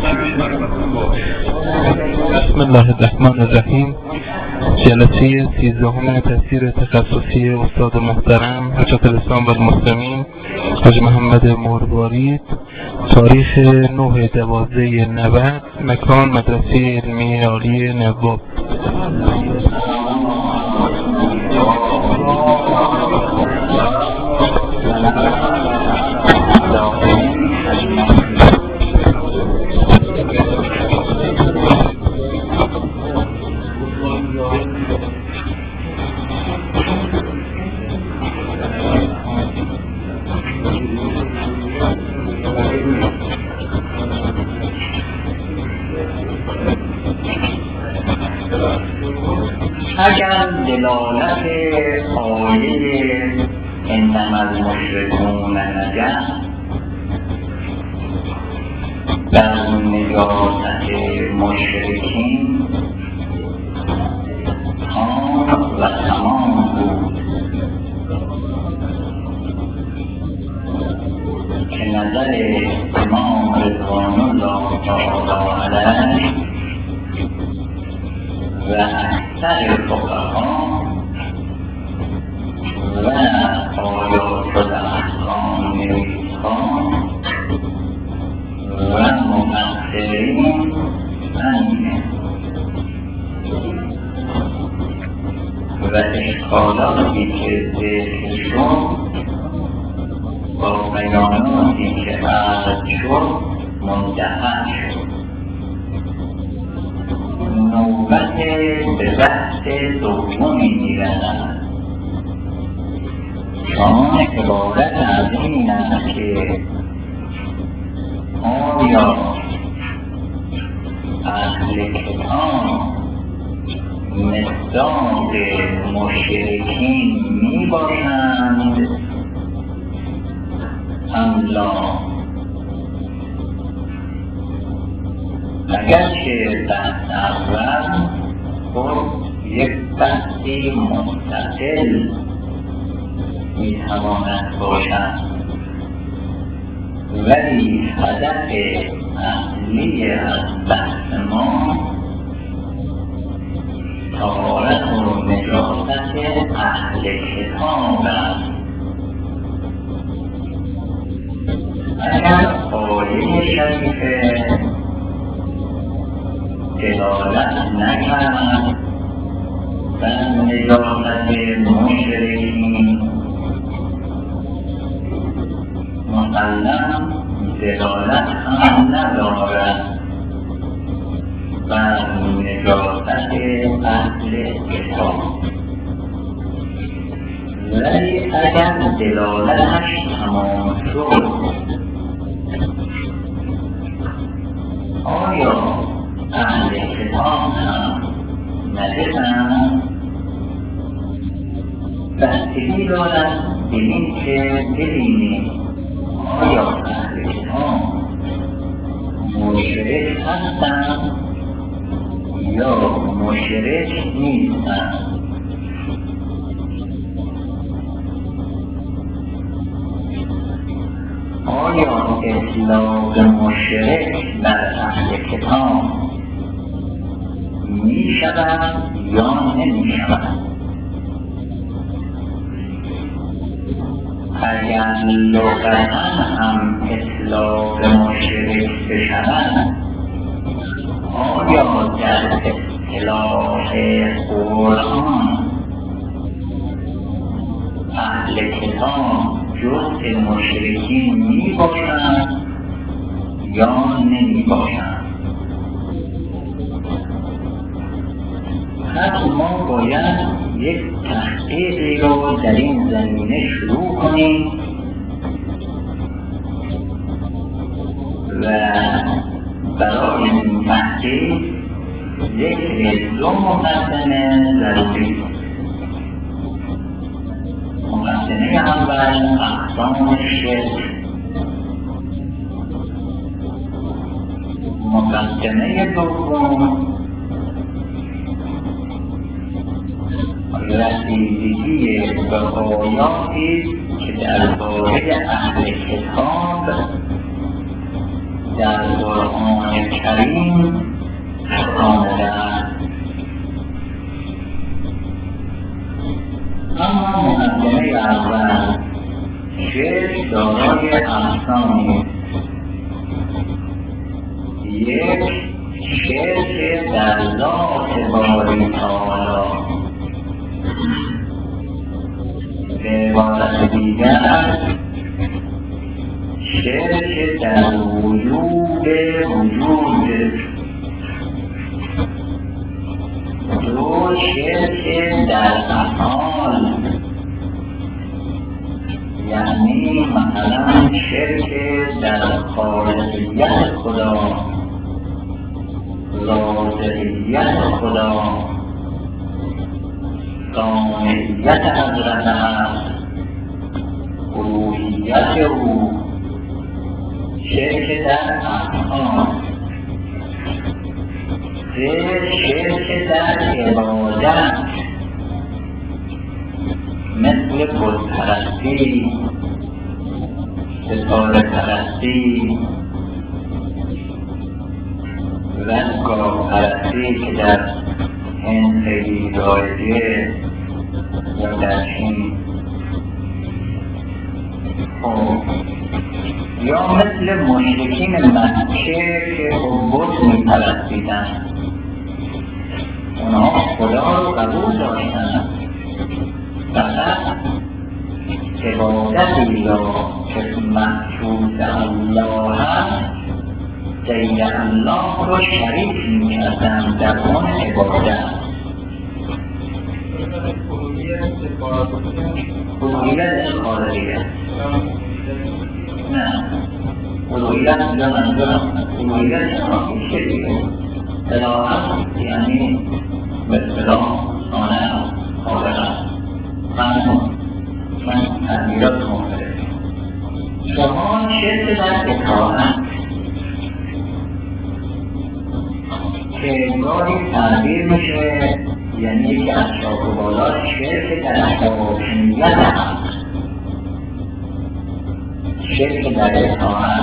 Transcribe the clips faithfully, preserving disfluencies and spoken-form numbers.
بسم الله الرحمن الرحیم. جلسه سیزدهم تفسیر تخصصی استاد محترم حجت الاسلام و المسلمین حاج محمد مروارید. تاریخ نه دوازده نود، مکان مدرسه علمی عالی نواب. اگر دلالت آیه انما المشرکون نجس در نجاست مشرکین تام و تمام بود که نظر امام رضوان الله تعالی علیه و اکثر فقها و آیات و احکام نویسان و مفسرین همینه و اشکالاتی که ذکرشون با بیاناتی که عرض شد منتهی شد. نوبت به بحث دومی می‌رسد. شما عبارت از این است که آیا اهل کتاب مصداق مشرکین میباشند ام لا؟ اگرچه بحث اول خود یک بحثی مستقل میتواند باشد، ولی هدف اصلی از بحث ما طهارت و نجاست اهل کتاب است. اگر آیه شریفه دلالت نکرد بر نجاست مشرکین، مسلم دلالت هم ندارد بر نجاست اهل کتاب. ولی اگر دلالتش تمام شد، آیا اهل کتاب هم نجسند؟ بستگی دارد به این که ببینیم آیا اهل کتاب مشرک هستند یا مشرک نیستند. آیا اطلاق مشرک بر اهل کتاب می شود یا نمی شود؟ اگر لغتا هم اطلاق مشرک بشود، آیا در اصطلاح قرآن اهل کتاب جزء مشرکین می باشند یا نمی باشند؟ پس ما باید یک تحقیقی رو در این زمینه شروع کنیم و برای این تحقیق ذکر دو مقدمه ضروری است. مقدمه اول اقسام شرک، مقدمه دوم رسیدگی به آیاتی که درباره اهل کتاب در قرآن کریم آمده است. اما مقدمه اول شعر دارای اقسامی است. یک شعر که در ذات باری تعالی، به عبارت دیگر شعر که در وجود وجود، دو شعر که در افعال، یعنی مثلا شعر که در خالقیت خدا، ذاتیت خدا، صانعیت حضرت هست، روحیت او، شعر که در افعال. سه شعر که در عبادت، مثل بت پرستی، ستاره پرستی و گاو پرستی که در هند خیلی رایجه یا در چین. یا مثل مشرکین مکه که بت می‌پرستیدن، اونها خدا رو قبول داشتن، فقط عبادتی را که مخصوص الله هست غیر الله رو شریک می‌کردن در اون عبادت. الوهیت خالقیت نه، الوهیت اینجا منظورم الوهیت خالقیت دیگه. الهت یعنی به اصطلاح صانع خالق من من تغییرات مختلف. شما شرک در اطاعت که گاهی تعبیر میشه، یعنی یکی از شاک و بالا شرک در حاکمیت هست، شرک در اطاعت.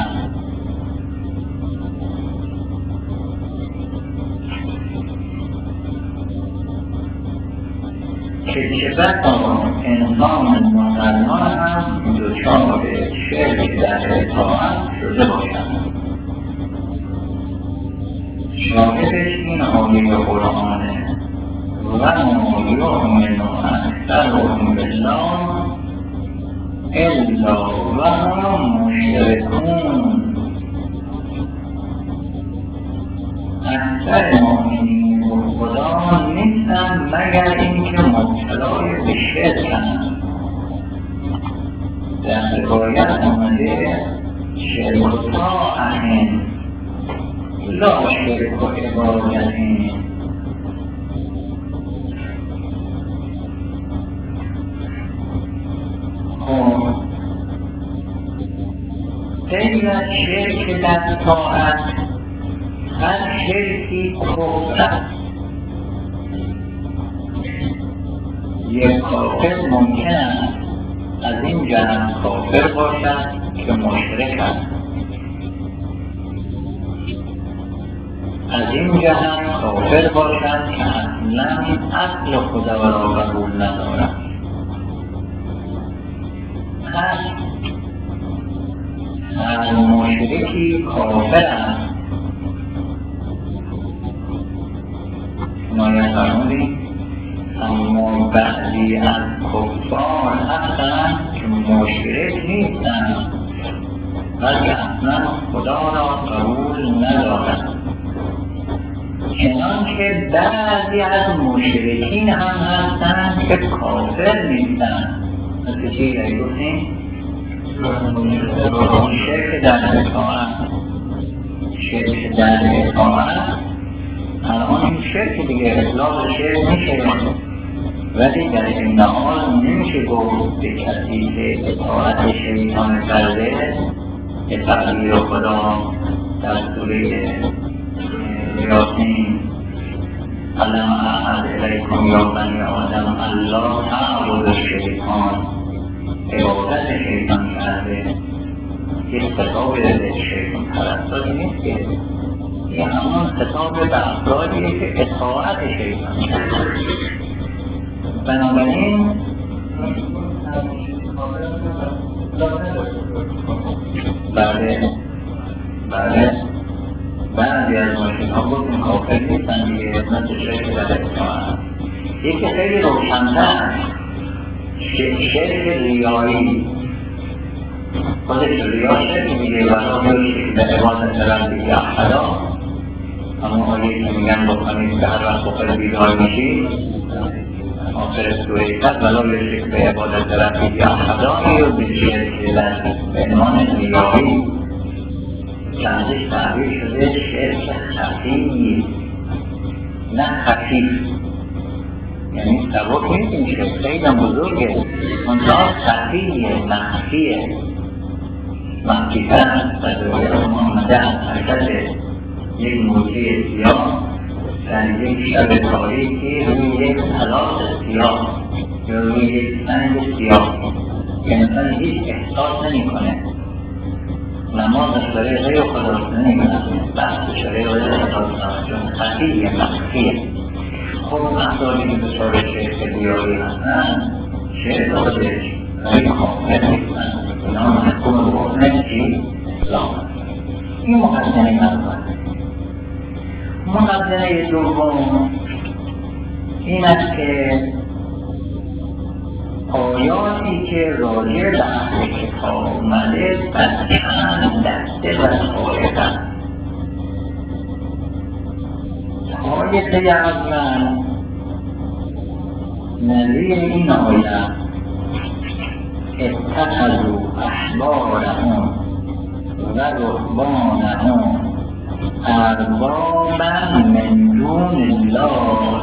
که چه بسا انسان مسلمان هم دچار شرک در اطاعت شده باشد. شاهدش این آیه قرآنه: و ما یؤمن اکثرهم بالله الا و هم مشرکون. اکثر مؤمنین و خدا نیستن مگر اینکه مبتلای به شرکند. در روایت آمده شرک طاعة لا شرک عبادت. غیر از شرک در طاعت هر شرکی کفر است. یک کافر ممکن است از این جهت کافر باشد که مشرک است، از این جهت کافر باشد که اصلا اصل خدا را قبول ندارد. هر هر مشرکی کافر است. ما یفرمودیم اما بعضی از کفار هستند که مشرک نیستند بلکه اصلا خدا را قبول ندارند. چنانکه بعضی از مشرکین هم هستند که کافر نیستند. مثل چی یعنی گفتیم؟ شرک در اطاعت. شرک در اطاعت الان این شرک دیگه اطلاق شرک میشه، ولی در این حال نمیشه گفت به کسی که اطاعت شیطان کرده به تغییر خدا در سوره یاسین علم احد الیکم یا بنی آدم الله تعبد الشیطان، عبادت شیطان کرده. یک خطاب شیطان پرستانی نیست که یه همون خطاب به افرادیه که اطاعت شیطان کرد. بنابراین بله بله بعضی از ماشین ها بود مکافر نیستن دیگه مثل شرک در اطاعت. یکی خیلی روشن‌تر شرک ریایی، خودش ریا شرک میگه و روی به عبادت ربی احدا، همون آیه که میگن بکنید که هر وقت بخیر بیدار میشید آخر سوره قد ولا یشرک به عبادت ربی احدا و به شرک به عنوان ریایی که ازش تعبیر شده شرک خفی نه خفیف، یعنی سبب نیست این شرک خیلی بزرگه، منطقه خفیه مخفیه مخفیتر است و دویه محمده از حرکت یک موجه سیاه در یک شب تاریکی روی یک حلاس سیاه یا روی یک سنگ سیاه که انسان هیچ احساس نمی کنه. نمازش برای غیر خدا نمی کنه، بحثش برای غیر خدا چون خفیه مخفیه. خب افرادی که بسار شرک دیاری هستن شرک خودش غیر خواهد نیستن اونا محکوم بود نمیشی لامد. این مقدمه اول. مقدمه دوم این است که آیاتی که راجع به اهل کتاب اومده در چند دسته و طایفه. طایفه اول نظیر این آیه اتخذوا احبارهم و رهبانهم اربابا من دون الله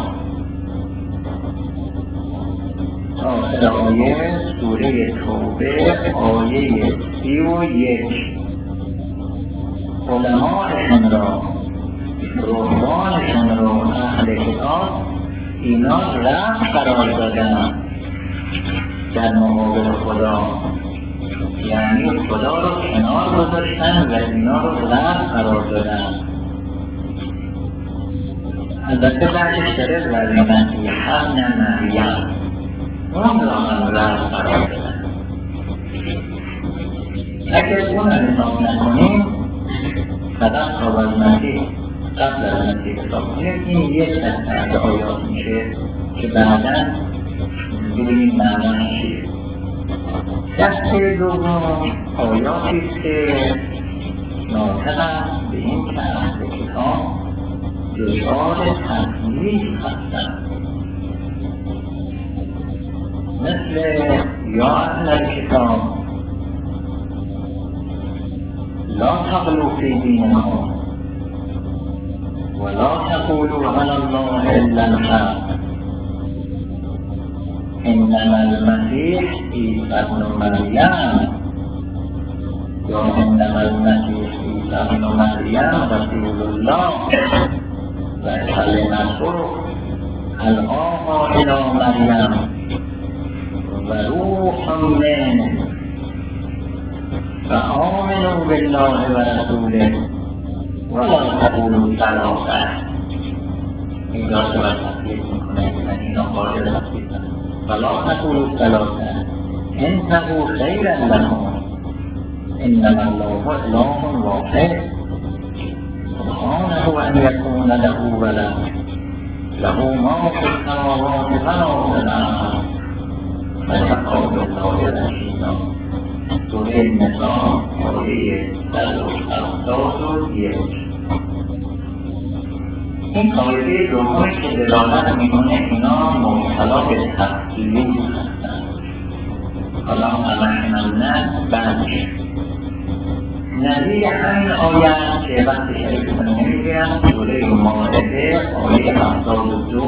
تا آخر آیه سوره توبه آیه سی و یک. علماءشون را رهبانشون را اهل کتاب اینا رفت قرار دادن در مقابل خدا، یعنی خدا رو کنار گذاشتن و اینا رو رفت قرار دادن. البته بعدش داره ولیمن یحن مریم اون را من رفت قرار دادن. اگر اون رو حساب نکنیم صدق تا ولیمتی قبل از مسیح حساب کنیم این یک دسته از آیات میشه که بعدا ببینیم معنی چیه. دسته دوم آیاتی است که ناطق است به این که اهل کتاب دچار تکلیف هستند، مثل یا اهل کتاب لا تغلوا فی دینکم ولا تقولوا علی الله الا الحق انما المسیح عیسی ابن مریم یا انما المسیح عیسی ابن مریم رسول الله و کلمته القاها الی مریم و روح منه فآمنوا بالله و رسوله ولا تقولوا ثلاثه. این داشته باید تصدیق میکنه که اینا قادر تصدیق کنه. ولا تقولوا ثلاثه انتهوا خیرا لكم انما الله اله واحد سبحانه ان يكون له ولد له ما في السماوات وما في الارض وكفى بالله رشيدا. سوره النساء آیه صد و هفتاد و یک. این قاعده دومی که دلالت میکنه اینا مبتلا به تقلیل هستند. حالا همشون نه بعدش نظیر همین آیه که وقت شریف کنه نمیگیرم سوره مائده آیه هفتاد و دو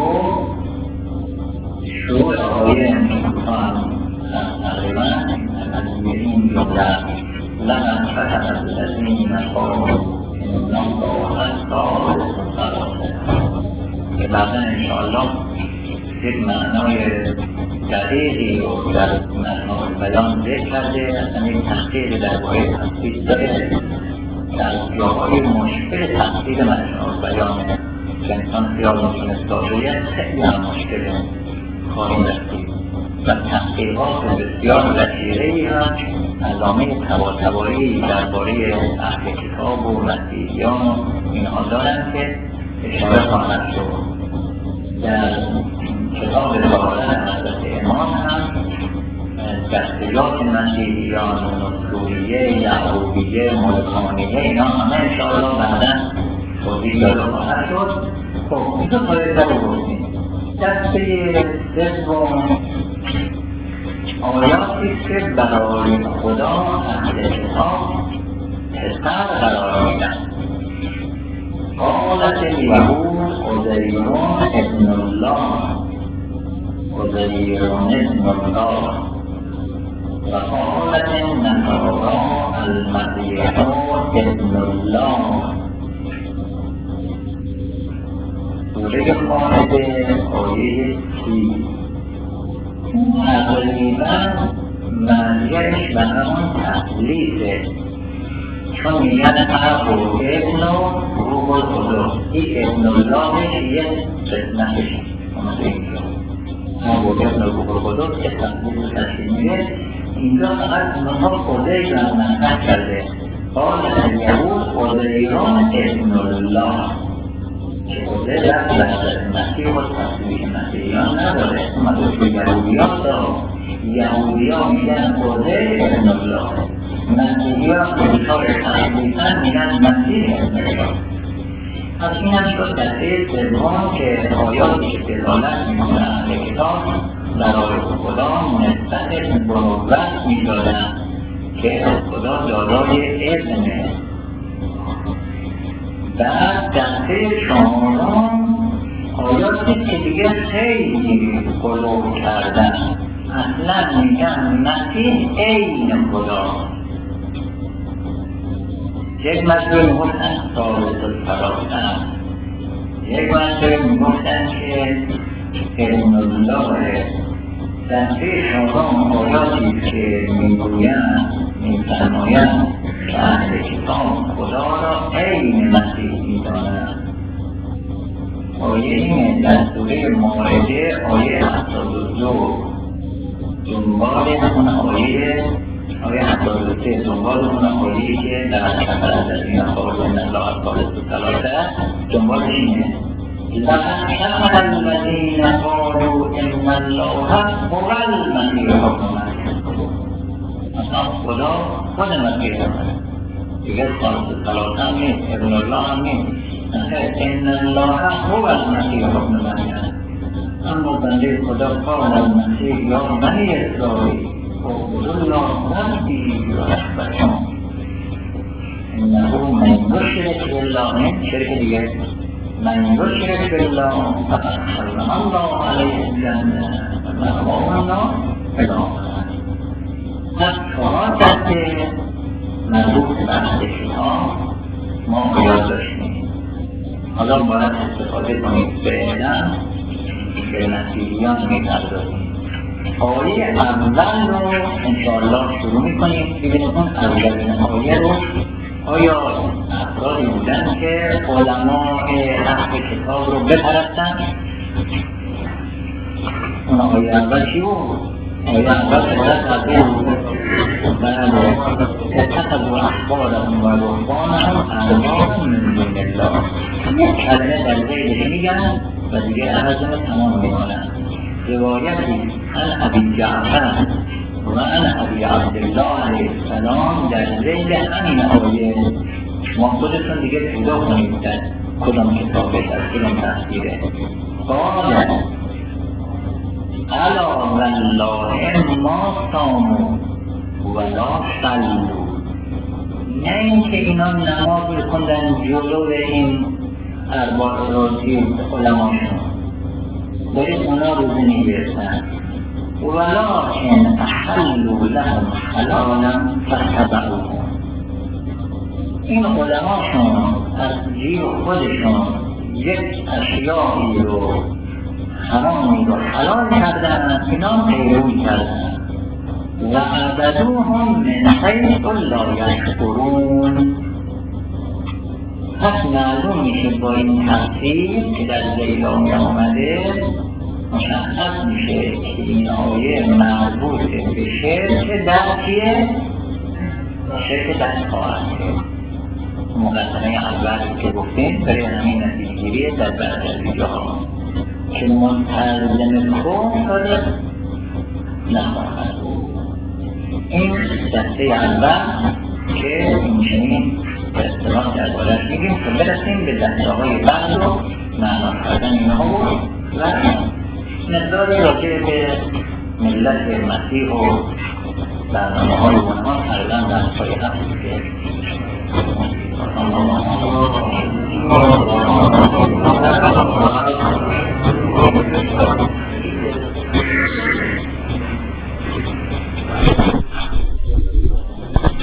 شروع آیه میکنم تقریبا از این جمله لمن فتحت الذین قالوا ان الله ثالث ثلاثه که بعدا انشاءالله یک معنای دقیقی رو در مجموع بیان ذکر کرده، اصلا یک تحقیق درباره تفسیر داره. در جاهای مشکل تفسیر مجموع بیانه که انسان خیال میتونست داشته خیلی هم مشکل خواهیم رسید و تحقیقات بسیار وسیعی هم علامه طباطبایی درباره اهل کتاب و مسیحیان و اینها دارند که اشاره خواهد شد. در کتاب طهارت حضرت امام هم دستجات مسیحیان، نصوریه، یعقوبیه، ملکانیه، اینا همه انشاءالله بعدا توضیح داده خواهد شد. خب این دو طایفه رو گفتیم. دسته سوم آیاتی که برای خدا اهل کتاب پسر قرار میدن. قالت الیهود عزیر ابن الله، عزیر ابن الله، و قالت النصارى المسیح ابن الله. سوره مائده آیه سی تقریبا مرجعش به همون تحلیفه، چون میگن حق و ابن و روح القدس. این ابن اللهش یک قسمتش آمده اینجا، حق و ابن و روح القدس که تحلیف تشکیل میده. اینجا فقط اونها خودش را مطرح کرده. قال الیهود عزیران ابن الله، که خودش رفت به حضرت مسیح و تصویح مسیحیان نداره. اومده که یهودیان داره، یهودیان میگن خودش ابن الله، مسیحیان که بیشار تصویحن میگن مسیح ابن الله. پس این هم شد دسته سوم که آیاتی که دلالت میکنه اهل کتاب برای خدا نسبت بنوت میدادن که از خدا دارای اذنه. بعد دسته چهارم آیاتی که دیگه خیلی غلو کردن، اصلا میگن مسیح عین خدا. یک مسئله میگفتن ثابت الفراسه، یک مسئله میگفتن که ابن الله. دسته چهارم آیاتی که میگویند میفرمایند که اهل کتاب خدا را عین مسیح میدانند. آیه این در سوره مائده آیه هفتاد و دو دنبال اون آیه آیه هفتاد و سه دنبال اون آیه که در سفر از این خارج من الله الثالث ثلاثه دنبالش اینه: لقد كفر الذين قالوا ان الله هو المسيح ابن مريم. مثلا خدا خود مسیح هست دیگه، ثالث ثلاثه هم نیست، ابن الله هم نیست. ان الله هو المسيح ابن مريم. اما بنده خدا قال المسیح یا بنی اسرائیل اعبدوا الله ربی و ربکم انه من یشرک بالله، شرک دیگه، من یشرک بالله فقد حرم الله علیه الجنه و مأواه النار الی آخره. پس چهار دسته مربوط به اهل کتاب ما یاد داشتیم. حالا باید استفاده کنید فعلا به مسیحیان می‌پردازیم. آیه اول رو انشاءالله شروع می‌کنیم. ببینید اون اولین آیه رو آیا افرادی بودن که علمای اهل کتاب رو بپرستن؟ اون آیه اول چی بود؟ آیه اول که باید تبدیل بود. بله، اتخذوا احبارهم و رهبانهم اربابا من دون الله. یک کلمه در ذیلش میگن و دیگه عوض تمام میکنن. روایتی عن ابی جعفر و عن ابی عبدالله علیه السلام در ذیل همین آیه ما خودتون دیگه پیدا کنید در کدام کتابه، در کدام تفسیره. قال الا والله ما صاموا ولا صلوا. نه اینکه اینا نماز بخوندن جلو این ارباب روزی علماشون، باید اونا روزی میگرفتن. ولكن احلوا لهم حلالا فاتبعوه. این علماشون از جیب خودشون یک اشیایی رو حرامی رو حلال کردن، اینا پیروی کردن و عبدوهم من حیث لا یشعرون. پس معلوم میشه با این تفسیر که در ذیل آمده مشخص میشه که این آیه مربوط به شرک در چیه؟ شرک در طاعت. مقدمه اول که گفتیم برای همین نتیجه‌گیری در برخی جاها که متلزم کفر شده نخواهد بود. این دسته اول که این چنین به اصطلاح درباره‌اش میگیم که برسیم به دسته‌های بعد رو معنا کردن اینها بود و مقداری راجع به ملت مسیح و برنامه‌های اونها تقریباً دسته‌های هست که